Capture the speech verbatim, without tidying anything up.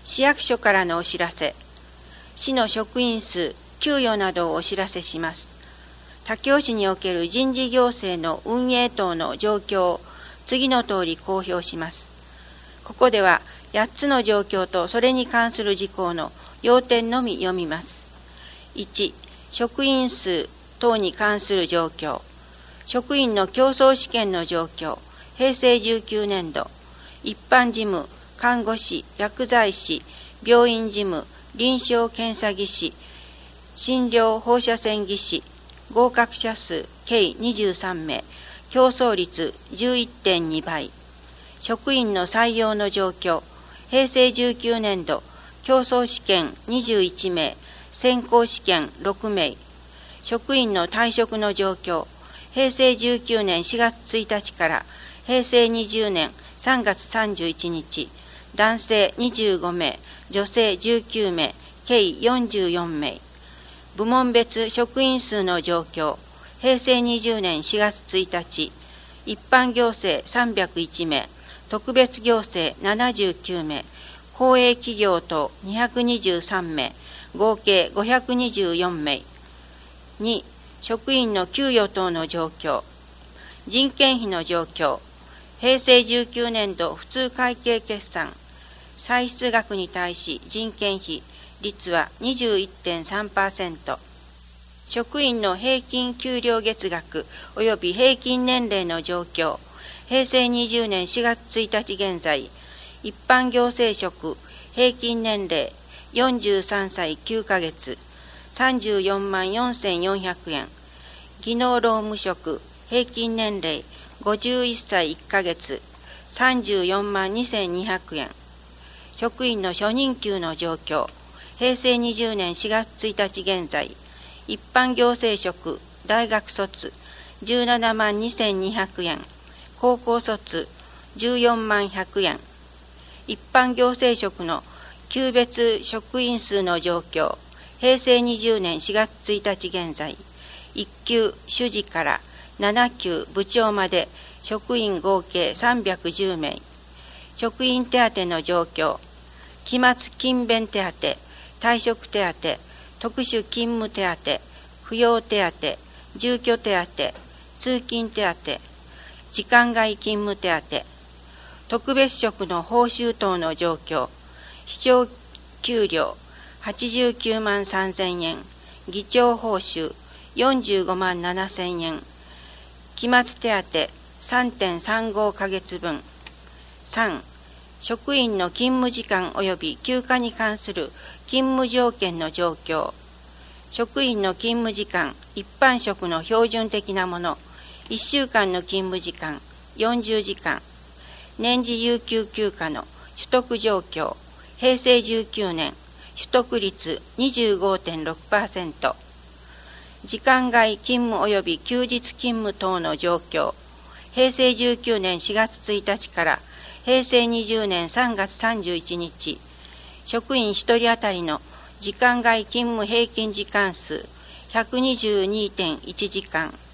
市役所からのお知らせ。市の職員数、給与などをお知らせします。武雄市における人事行政の運営等の状況を次の通り公表します。ここではやっつの状況とそれに関する事項の要点のみ読みます。いち、職員数等に関する状況。職員の競争試験の状況。へいせいじゅうきゅうねんど。一般事務、看護師、薬剤師、病院事務、臨床検査技師、診療放射線技師、合格者数計にじゅうさんめい、競争率 じゅういってんにばい。職員の採用の状況。へいせいじゅうきゅうねんど、競争試験にじゅういちめい、選考試験ろくめい。職員の退職の状況。へいせいじゅうきゅうねんしがつついたちからへいせいにじゅうねんさんがつさんじゅういちにち、男性にじゅうごめい、女性じゅうきゅうめい、計よんじゅうよんめい。部門別職員数の状況。へいせいにじゅうねんしがつついたち、一般行政さんびゃくいちめい、特別行政ななじゅうきゅうめい、公営企業等にひゃくにじゅうさんめい、合計ごひゃくにじゅうよんめい。に、職員の給与等の状況。人件費の状況。へいせいじゅうきゅうねんど普通会計決算。歳出額に対し人件費率は にじゅういってんさんパーセント。職員の平均給料月額及び平均年齢の状況。へいせいにじゅうねんしがつついたち現在、一般行政職平均年齢よんじゅうさんさいきゅうかげつ、さんじゅうよんまんよんせんよんひゃくえん。技能労務職平均年齢ごじゅういっさいいっかげつ、さんじゅうよんまんにせんにひゃくえん。職員の初任給の状況。へいせいにじゅうねんしがつついたち現在、一般行政職大学卒じゅうななまんにせんにひゃくえん、高校卒じゅうよんまんひゃくえん。一般行政職の級別職員数の状況。へいせいにじゅうねんしがつついたち現在、いっきゅう主事からななきゅう部長まで職員合計さんびゃくじゅうめい。職員手当の状況。期末勤勉手当、退職手当、特殊勤務手当、扶養手当、住居手当、通勤手当、時間外勤務手当、特別職の報酬等の状況。市長給料はちじゅうきゅうまんさんぜんえん、議長報酬よんじゅうごまんななせんえん、期末手当 さんてんさんごかげつぶん。さん、職員の勤務時間及び休暇に関する勤務条件の状況。職員の勤務時間、一般職の標準的なもの、いっしゅうかんの勤務時間、よんじゅうじかん。年次有給休暇の取得状況。へいせいじゅうきゅうねん、取得率 にじゅうごてんろくパーセント。時間外勤務及び休日勤務等の状況。へいせいじゅうきゅうねんしがつついたちからへいせいにじゅうねんさんがつさんじゅういちにち、職員ひとり当たりの時間外勤務平均時間数 ひゃくにじゅうにてんいちじかん。